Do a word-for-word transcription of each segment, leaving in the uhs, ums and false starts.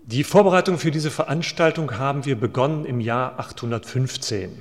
Die Vorbereitung für diese Veranstaltung haben wir begonnen im Jahr achthundertfünfzehn.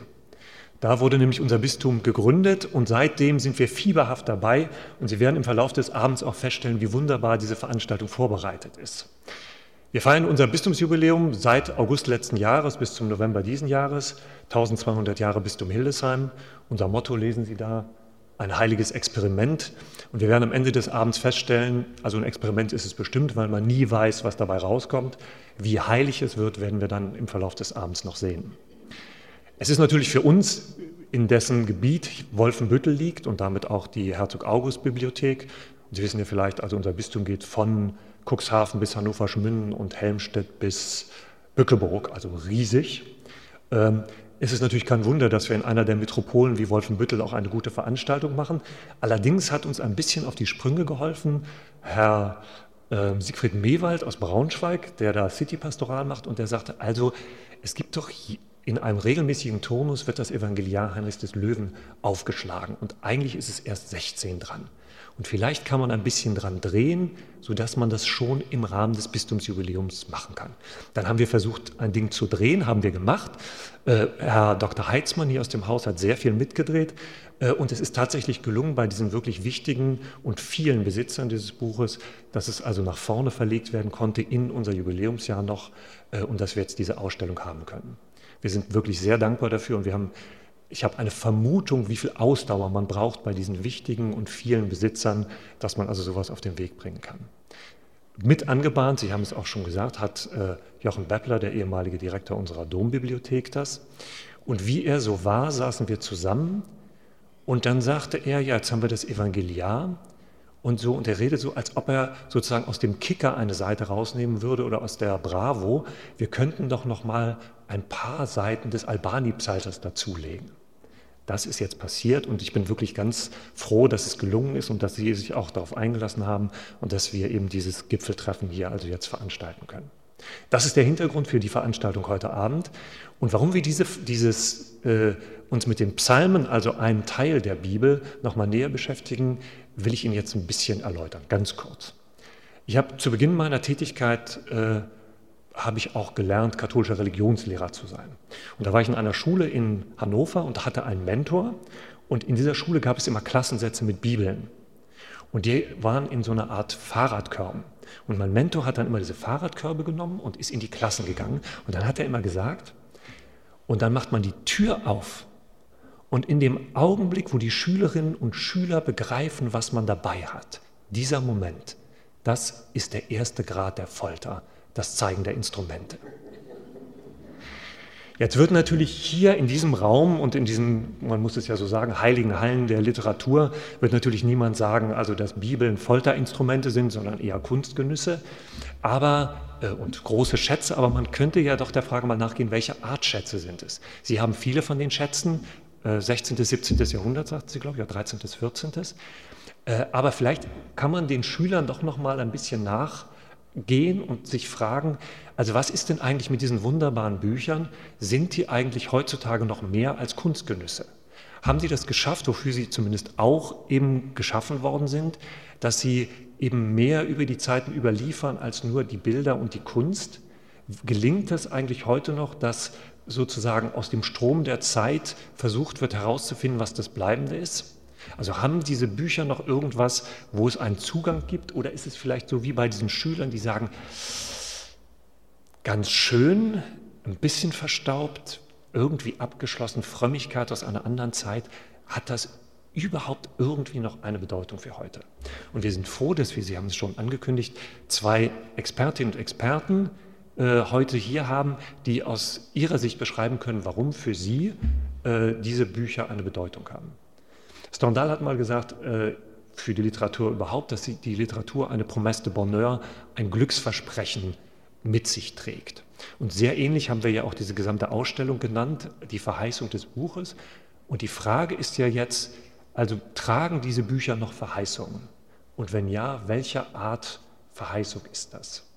Da wurde nämlich unser Bistum gegründet und seitdem sind wir fieberhaft dabei und Sie werden im Verlauf des Abends auch feststellen, wie wunderbar diese Veranstaltung vorbereitet ist. Wir feiern unser Bistumsjubiläum seit August letzten Jahres bis zum November diesen Jahres, tausendzweihundert Jahre Bistum Hildesheim. Unser Motto lesen Sie da, ein heiliges Experiment. Und wir werden am Ende des Abends feststellen, also ein Experiment ist es bestimmt, weil man nie weiß, was dabei rauskommt. Wie heilig es wird, werden wir dann im Verlauf des Abends noch sehen. Es ist natürlich für uns, in dessen Gebiet Wolfenbüttel liegt und damit auch die Herzog-August-Bibliothek. Und Sie wissen ja vielleicht, also unser Bistum geht von Cuxhaven bis Hannover-Schmünden und Helmstedt bis Bückeburg, also riesig. Ähm, Es ist natürlich kein Wunder, dass wir in einer der Metropolen wie Wolfenbüttel auch eine gute Veranstaltung machen. Allerdings hat uns ein bisschen auf die Sprünge geholfen Herr äh, Siegfried Mewald aus Braunschweig, der da City-Pastoral macht, und der sagte, also es gibt doch in einem regelmäßigen Turnus wird das Evangeliar Heinrichs des Löwen aufgeschlagen und eigentlich ist es erst sechzehn dran. Und vielleicht kann man ein bisschen dran drehen, sodass man das schon im Rahmen des Bistumsjubiläums machen kann. Dann haben wir versucht, ein Ding zu drehen, haben wir gemacht. Äh, Herr Doktor Heitzmann hier aus dem Haus hat sehr viel mitgedreht. Äh, und es ist tatsächlich gelungen, bei diesen wirklich wichtigen und vielen Besitzern dieses Buches, dass es also nach vorne verlegt werden konnte in unser Jubiläumsjahr noch äh, und dass wir jetzt diese Ausstellung haben können. Wir sind wirklich sehr dankbar dafür und wir haben Ich habe eine Vermutung, wie viel Ausdauer man braucht bei diesen wichtigen und vielen Besitzern, dass man also sowas auf den Weg bringen kann. Mit angebahnt, Sie haben es auch schon gesagt, hat äh, Jochen Beppler, der ehemalige Direktor unserer Dombibliothek, das. Und wie er so war, saßen wir zusammen und dann sagte er, ja, jetzt haben wir das Evangeliar und so, und er redet so, als ob er sozusagen aus dem Kicker eine Seite rausnehmen würde oder aus der Bravo. Wir könnten doch noch mal ein paar Seiten des Albani-Psalters dazulegen. Das ist jetzt passiert und ich bin wirklich ganz froh, dass es gelungen ist und dass Sie sich auch darauf eingelassen haben und dass wir eben dieses Gipfeltreffen hier also jetzt veranstalten können. Das ist der Hintergrund für die Veranstaltung heute Abend. Und warum wir diese, dieses, äh, uns mit den Psalmen, also einem Teil der Bibel, nochmal näher beschäftigen, will ich Ihnen jetzt ein bisschen erläutern, ganz kurz. Ich habe zu Beginn meiner Tätigkeit äh, habe ich auch gelernt, katholischer Religionslehrer zu sein. Und da war ich in einer Schule in Hannover und hatte einen Mentor. Und in dieser Schule gab es immer Klassensätze mit Bibeln. Und die waren in so einer Art Fahrradkörben. Und mein Mentor hat dann immer diese Fahrradkörbe genommen und ist in die Klassen gegangen. Und dann hat er immer gesagt, und dann macht man die Tür auf. Und in dem Augenblick, wo die Schülerinnen und Schüler begreifen, was man dabei hat, dieser Moment, das ist der erste Grad der Folter. Das Zeigen der Instrumente. Jetzt wird natürlich hier in diesem Raum und in diesen, man muss es ja so sagen, heiligen Hallen der Literatur, wird natürlich niemand sagen, also dass Bibeln Folterinstrumente sind, sondern eher Kunstgenüsse aber, äh, und große Schätze, aber man könnte ja doch der Frage mal nachgehen, welche Art Schätze sind es? Sie haben viele von den Schätzen, äh, sechzehnten. siebzehnten. Jahrhundert, sagten Sie, glaube ich, oder dreizehnten. vierzehnten. Äh, aber vielleicht kann man den Schülern doch noch mal ein bisschen nach gehen und sich fragen, also was ist denn eigentlich mit diesen wunderbaren Büchern? Sind die eigentlich heutzutage noch mehr als Kunstgenüsse? Haben sie das geschafft, wofür sie zumindest auch eben geschaffen worden sind, dass sie eben mehr über die Zeiten überliefern als nur die Bilder und die Kunst? Gelingt es eigentlich heute noch, dass sozusagen aus dem Strom der Zeit versucht wird herauszufinden, was das Bleibende ist? Also haben diese Bücher noch irgendwas, wo es einen Zugang gibt? Oder ist es vielleicht so wie bei diesen Schülern, die sagen, ganz schön, ein bisschen verstaubt, irgendwie abgeschlossen, Frömmigkeit aus einer anderen Zeit, hat das überhaupt irgendwie noch eine Bedeutung für heute? Und wir sind froh, dass wir, Sie haben es schon angekündigt, zwei Expertinnen und Experten äh, heute hier haben, die aus ihrer Sicht beschreiben können, warum für sie äh, diese Bücher eine Bedeutung haben. Stendhal hat mal gesagt, äh, für die Literatur überhaupt, dass die Literatur eine Promesse de Bonheur, ein Glücksversprechen mit sich trägt. Und sehr ähnlich haben wir ja auch diese gesamte Ausstellung genannt, die Verheißung des Buches. Und die Frage ist ja jetzt, also tragen diese Bücher noch Verheißungen? Und wenn ja, welcher Art Verheißung ist das?